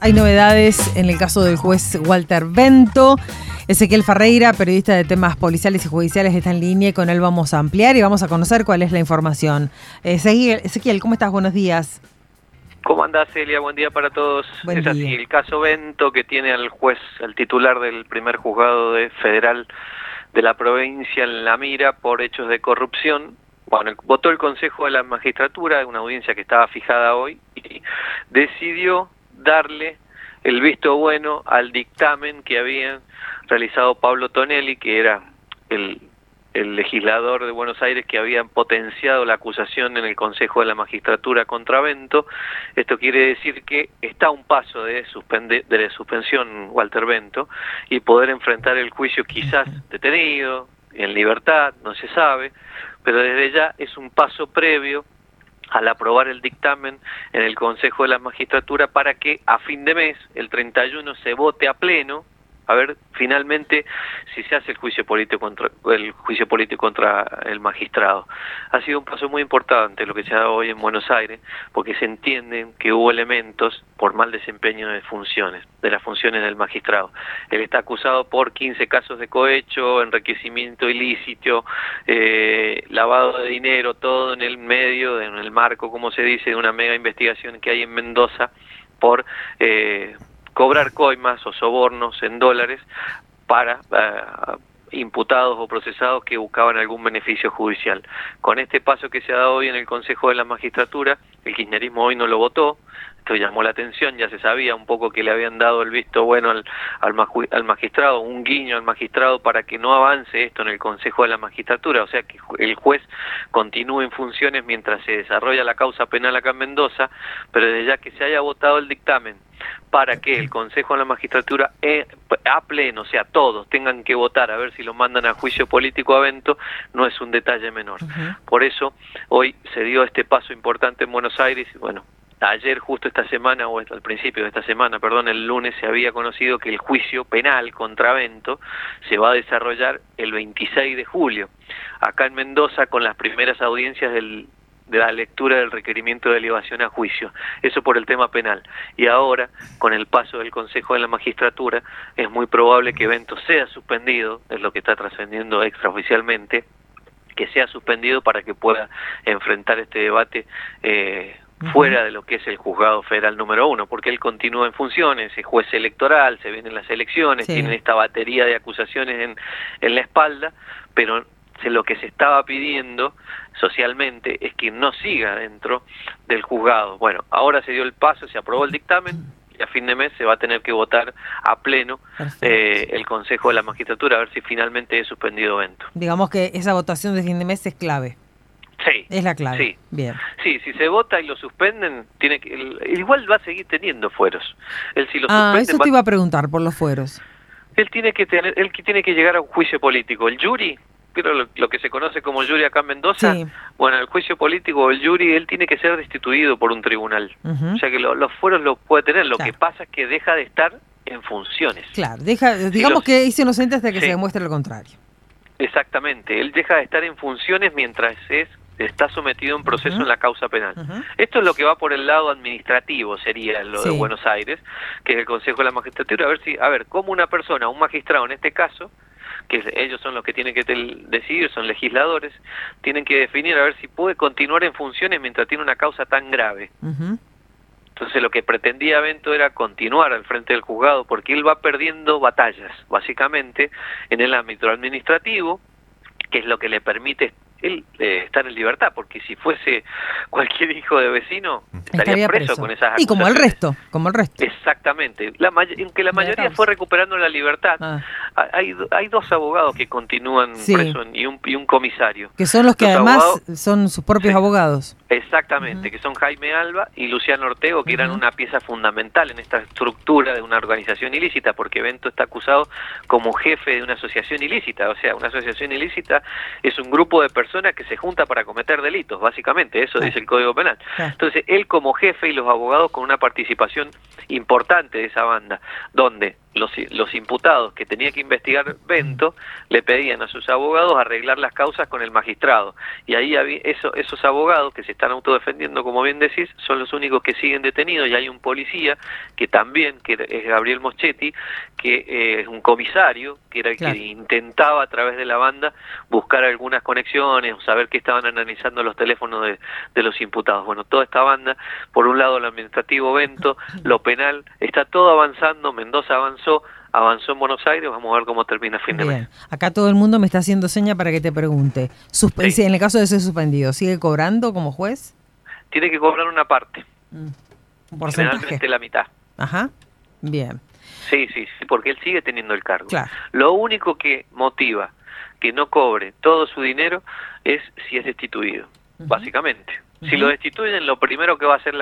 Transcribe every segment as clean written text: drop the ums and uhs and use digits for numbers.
Hay novedades en el caso del juez Walter Bento. Ezequiel Ferreira, periodista de temas policiales y judiciales, está en línea y con él vamos a ampliar y vamos a conocer cuál es la información. Ezequiel, ¿cómo estás? Buenos días. ¿Cómo andás, Celia? Buen día para todos. Buen es así, día. el caso Bento, que tiene al juez, el titular del primer juzgado federal de la provincia en la mira por hechos de corrupción. Bueno, votó el Consejo de la Magistratura, una audiencia que estaba fijada hoy, y decidió darle el visto bueno al dictamen que había realizado Pablo Tonelli, que era el legislador de Buenos Aires que había potenciado la acusación en el Consejo de la Magistratura contra Bento. Esto quiere decir que está a un paso de la suspensión Walter Bento y poder enfrentar el juicio quizás detenido, en libertad, no se sabe, pero desde ya es un paso previo al aprobar el dictamen en el Consejo de la Magistratura para que a fin de mes, el 31, se vote a pleno, a ver finalmente si se hace el juicio político contra el magistrado. Ha sido un paso muy importante lo que se ha dado hoy en Buenos Aires, porque se entienden que hubo elementos por mal desempeño de las funciones del magistrado. Él está acusado por 15 casos de cohecho, enriquecimiento ilícito, lavado de dinero, todo en el medio, en el marco, como se dice, de una mega investigación que hay en Mendoza por cobrar coimas o sobornos en dólares para imputados o procesados que buscaban algún beneficio judicial. Con este paso que se ha dado hoy en el Consejo de la Magistratura, el kirchnerismo hoy no lo votó. Esto llamó la atención, ya se sabía un poco que le habían dado el visto bueno al magistrado, un guiño al magistrado para que no avance esto en el Consejo de la Magistratura, o sea que el juez continúe en funciones mientras se desarrolla la causa penal acá en Mendoza, pero desde ya que se haya votado el dictamen para que el Consejo de la Magistratura a pleno, o sea, todos tengan que votar a ver si lo mandan a juicio político a Bento, no es un detalle menor. Por eso hoy se dio este paso importante en Buenos Aires. Bueno, ayer, justo esta semana, o al principio de esta semana, perdón, el lunes, se había conocido que el juicio penal contra Bento se va a desarrollar el 26 de julio, acá en Mendoza, con las primeras audiencias de la lectura del requerimiento de elevación a juicio. Eso por el tema penal. Y ahora, con el paso del Consejo de la Magistratura, es muy probable que Bento sea suspendido, es lo que está trascendiendo extraoficialmente, que sea suspendido para que pueda enfrentar este debate fuera de lo que es el juzgado federal número 1, porque él continúa en funciones, es juez electoral, se vienen las elecciones, tienen esta batería de acusaciones en la espalda, pero lo que se estaba pidiendo socialmente es que no siga dentro del juzgado. Bueno, ahora se dio el paso, se aprobó el dictamen y a fin de mes se va a tener que votar a pleno el Consejo de la Magistratura a ver si finalmente es suspendido Bento. Digamos que esa votación de fin de mes es clave. Sí. Es la clave. Sí. Bien. Sí, si se vota y lo suspenden, igual va a seguir teniendo fueros. Él si lo suspenden, eso te iba a preguntar por los fueros. Él tiene que llegar a un juicio político. El jury, pero lo que se conoce como jury acá en Mendoza, bueno, el juicio político, el jury, él tiene que ser destituido por un tribunal. O sea que los fueros los puede tener. Lo que pasa es que deja de estar en funciones. Claro, digamos que es inocente hasta que se demuestre lo contrario. Exactamente, él deja de estar en funciones mientras está sometido a un proceso en la causa penal. Esto es lo que va por el lado administrativo, sería lo de Buenos Aires, que es el Consejo de la Magistratura, a ver cómo una persona, un magistrado en este caso, que ellos son los que tienen que decidir, son legisladores, tienen que definir a ver si puede continuar en funciones mientras tiene una causa tan grave. Entonces lo que pretendía Bento era continuar al frente del juzgado, porque él va perdiendo batallas, básicamente, en el ámbito administrativo, que es lo que le permite él estar en libertad, porque si fuese cualquier hijo de vecino estaría preso con esas acusaciones. Y como el resto. Exactamente. Aunque la mayoría fue recuperando la libertad, hay dos abogados que continúan presos y un comisario. Que son los que además son sus propios abogados. Exactamente, que son Jaime Alba y Luciano Ortego, que eran una pieza fundamental en esta estructura de una organización ilícita, porque Bento está acusado como jefe de una asociación ilícita. O sea, una asociación ilícita es un grupo de personas que se junta para cometer delitos, básicamente, eso dice el Código Penal. Entonces, él como jefe y los abogados con una participación importante de esa banda, donde los imputados que tenía que investigar Bento le pedían a sus abogados arreglar las causas con el magistrado, y ahí esos abogados que se están autodefendiendo, como bien decís, son los únicos que siguen detenidos, y hay un policía que también, que es Gabriel Moschetti, que es un comisario, que era el que intentaba a través de la banda buscar algunas conexiones o saber qué estaban analizando los teléfonos de los imputados. Bueno, toda esta banda, por un lado lo administrativo Bento, lo penal, está todo avanzando. Mendoza avanzó en Buenos Aires. Vamos a ver cómo termina fin de mes. Acá todo el mundo me está haciendo seña para que te pregunte. Sí. En el caso de ser suspendido, ¿sigue cobrando como juez? Tiene que cobrar una parte. ¿Un porcentaje? Generalmente la mitad. Ajá, bien. Sí, porque él sigue teniendo el cargo. Claro. Lo único que motiva que no cobre todo su dinero es si es destituido, básicamente. Si lo destituyen, lo primero que va a hacer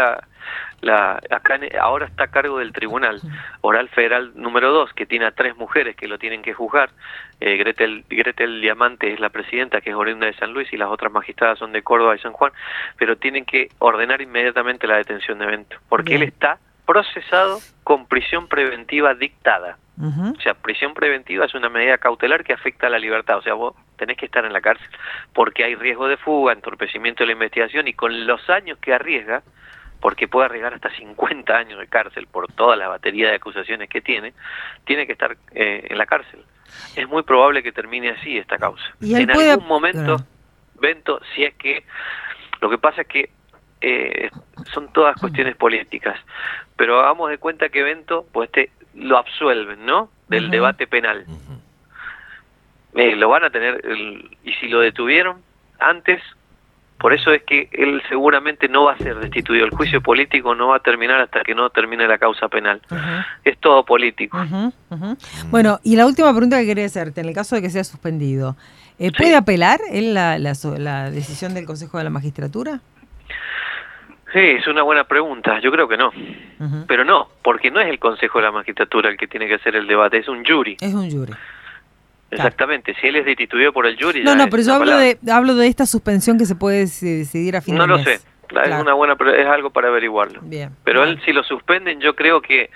ahora está a cargo del Tribunal Oral Federal número 2, que tiene a 3 mujeres que lo tienen que juzgar. Gretel Diamante es la presidenta, que es oriunda de San Luis, y las otras magistradas son de Córdoba y San Juan, pero tienen que ordenar inmediatamente la detención de Bento, porque él está procesado con prisión preventiva dictada. O sea, prisión preventiva es una medida cautelar que afecta a la libertad. O sea, vos tenés que estar en la cárcel porque hay riesgo de fuga, entorpecimiento de la investigación, y con los años que arriesga, porque puede arriesgar hasta 50 años de cárcel por toda la batería de acusaciones que tiene que estar en la cárcel. Es muy probable que termine así esta causa. ¿Y en algún momento, Bento, si es que... Lo que pasa es que son todas cuestiones políticas, pero hagamos de cuenta que Bento, pues lo absuelven, ¿no?, del debate penal. Lo van a tener, y si lo detuvieron antes, por eso es que él seguramente no va a ser destituido. El juicio político no va a terminar hasta que no termine la causa penal. Es todo político. Bueno, y la última pregunta que quería hacerte, en el caso de que sea suspendido, ¿puede apelar él la decisión del Consejo de la Magistratura? Sí, es una buena pregunta. Yo creo que no. Pero no, porque no es el Consejo de la Magistratura el que tiene que hacer el debate, es un jury. Es un jury. Exactamente, si él es destituido por el jury... No, pero yo hablo de esta suspensión que se puede decidir a fin de mes. No lo sé, es algo para averiguarlo. Bien. Pero él, si lo suspenden, yo creo que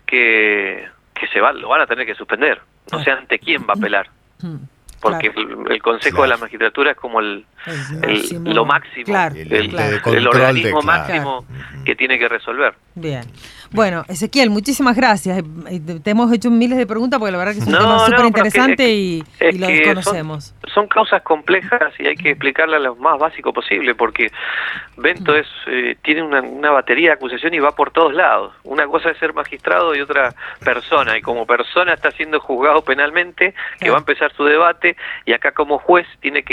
lo van a tener que suspender. No sé ante quién va a apelar. Porque el Consejo de la Magistratura es como lo máximo, el organismo máximo que tiene que resolver. Bien. Bueno, Ezequiel, muchísimas gracias. Te hemos hecho miles de preguntas porque la verdad que es un tema súper interesante y lo desconocemos. Son causas complejas y hay que explicarlas lo más básico posible, porque Bento tiene una batería de acusación y va por todos lados. Una cosa es ser magistrado y otra persona, y como persona está siendo juzgado penalmente, que va a empezar su debate, y acá como juez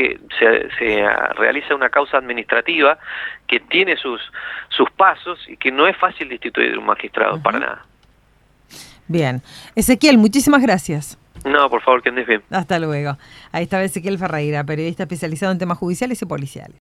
se realiza una causa administrativa que tiene sus pasos y que no es fácil destituir un magistrado para nada. Bien. Ezequiel, muchísimas gracias. No, por favor, que andes bien. Hasta luego. Ahí estaba Ezequiel Ferreira, periodista especializado en temas judiciales y policiales.